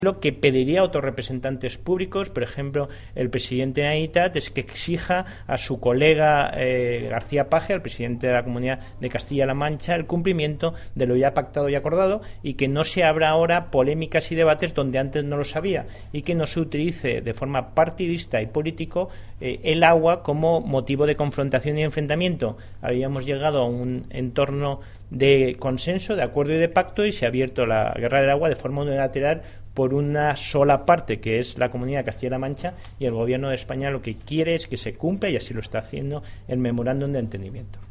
Lo que pediría a otros representantes públicos, por ejemplo, el presidente de la Generalitat, es que exija a su colega García Paje, al presidente de la Comunidad de Castilla-La Mancha, el cumplimiento de lo ya pactado y acordado, y que no se abra ahora polémicas y debates donde antes no los había, y que no se utilice de forma partidista y político el agua como motivo de confrontación y enfrentamiento. Habíamos llegado a un entorno de consenso, de acuerdo y de pacto, y se ha abierto la guerra del agua de forma unilateral por una sola parte, que es la Comunidad de Castilla-La Mancha, y el Gobierno de España lo que quiere es que se cumpla, y así lo está haciendo, el memorándum de entendimiento.